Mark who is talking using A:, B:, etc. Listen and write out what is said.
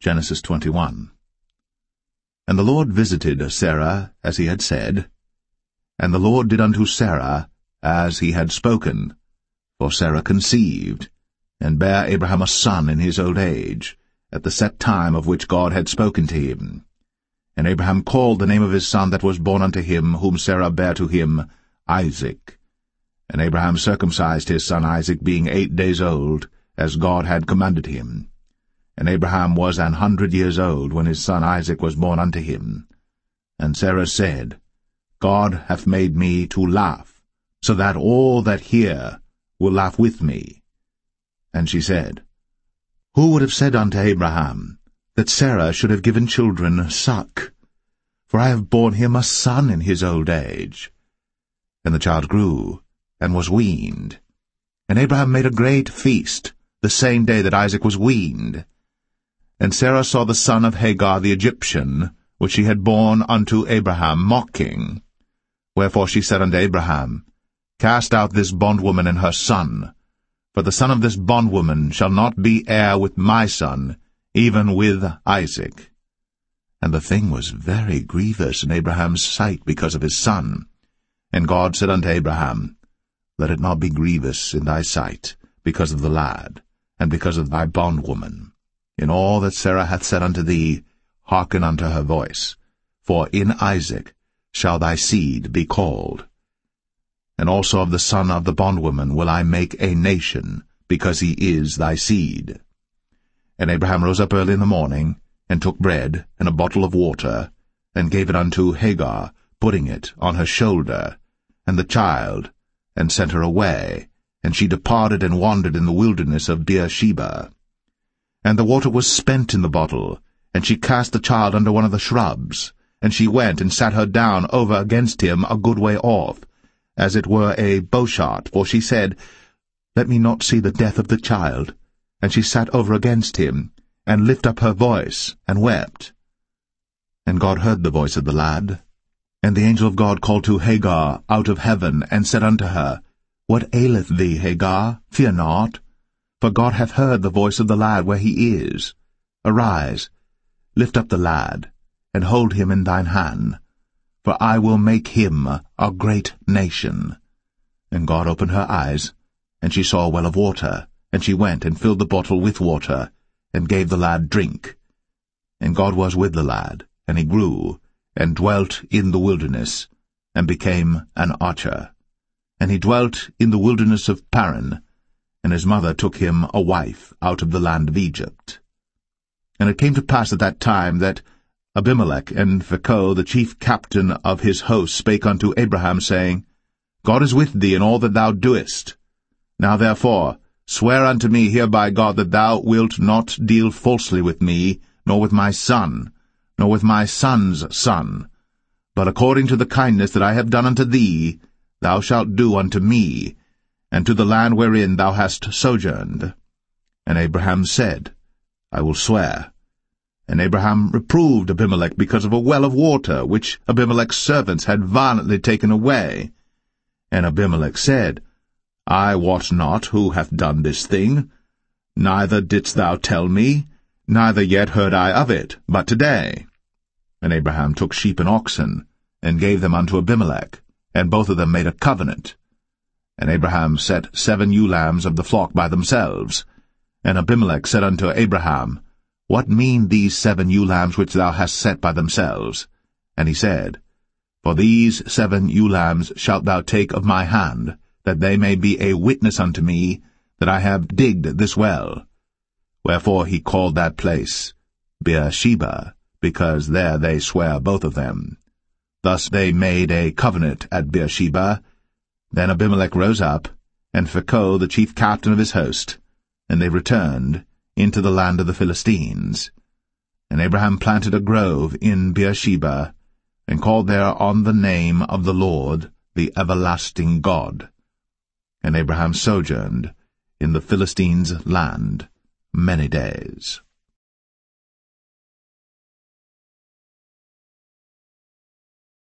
A: Genesis 21. And the Lord visited Sarah as he had said, and the Lord did unto Sarah as he had spoken. For Sarah conceived, and bare Abraham a son in his old age, at the set time of which God had spoken to him. And Abraham called the name of his son that was born unto him, whom Sarah bare to him, Isaac. And Abraham circumcised his son Isaac, being 8 days old, as God had commanded him. And Abraham was 100 years old when his son Isaac was born unto him. And Sarah said, God hath made me to laugh, so that all that hear will laugh with me. And she said, Who would have said unto Abraham, that Sarah should have given children suck? For I have borne him a son in his old age. And the child grew, and was weaned. And Abraham made a great feast, the same day that Isaac was weaned. And Sarah saw the son of Hagar the Egyptian, which she had borne unto Abraham, mocking. Wherefore she said unto Abraham, Cast out this bondwoman and her son, for the son of this bondwoman shall not be heir with my son, even with Isaac. And the thing was very grievous in Abraham's sight because of his son. And God said unto Abraham, Let it not be grievous in thy sight, because of the lad, and because of thy bondwoman. In all that Sarah hath said unto thee, hearken unto her voice, for in Isaac shall thy seed be called. And also of the son of the bondwoman will I make a nation, because he is thy seed. And Abraham rose up early in the morning, and took bread and a bottle of water, and gave it unto Hagar, putting it on her shoulder, and the child, and sent her away, and she departed and wandered in the wilderness of Beersheba. And the water was spent in the bottle, and she cast the child under one of the shrubs, and she went and sat her down over against him a good way off, as it were a bowshot, for she said, Let me not see the death of the child. And she sat over against him, and lift up her voice, and wept. And God heard the voice of the lad. And the angel of God called to Hagar out of heaven, and said unto her, What aileth thee, Hagar? Fear not. For God hath heard the voice of the lad where he is. Arise, lift up the lad, and hold him in thine hand, for I will make him a great nation. And God opened her eyes, and she saw a well of water, and she went and filled the bottle with water, and gave the lad drink. And God was with the lad, and he grew, and dwelt in the wilderness, and became an archer. And he dwelt in the wilderness of Paran, and his mother took him a wife out of the land of Egypt. And it came to pass at that time that Abimelech and Phicol, the chief captain of his host, spake unto Abraham, saying, God is with thee in all that thou doest. Now therefore swear unto me here by God that thou wilt not deal falsely with me, nor with my son, nor with my son's son, but according to the kindness that I have done unto thee, thou shalt do unto me, and to the land wherein thou hast sojourned. And Abraham said, I will swear. And Abraham reproved Abimelech because of a well of water, which Abimelech's servants had violently taken away. And Abimelech said, I wot not who hath done this thing, neither didst thou tell me, neither yet heard I of it, but today. And Abraham took sheep and oxen, and gave them unto Abimelech, and both of them made a covenant. And Abraham set 7 ewe lambs of the flock by themselves. And Abimelech said unto Abraham, What mean these 7 ewe lambs which thou hast set by themselves? And he said, For these 7 ewe lambs shalt thou take of my hand, that they may be a witness unto me that I have digged this well. Wherefore he called that place Beersheba, because there they sware both of them. Thus they made a covenant at Beersheba. Then Abimelech rose up, and Phicol the chief captain of his host, and they returned into the land of the Philistines. And Abraham planted a grove in Beersheba, and called there on the name of the Lord, the everlasting God. And Abraham sojourned in the Philistines' land many days.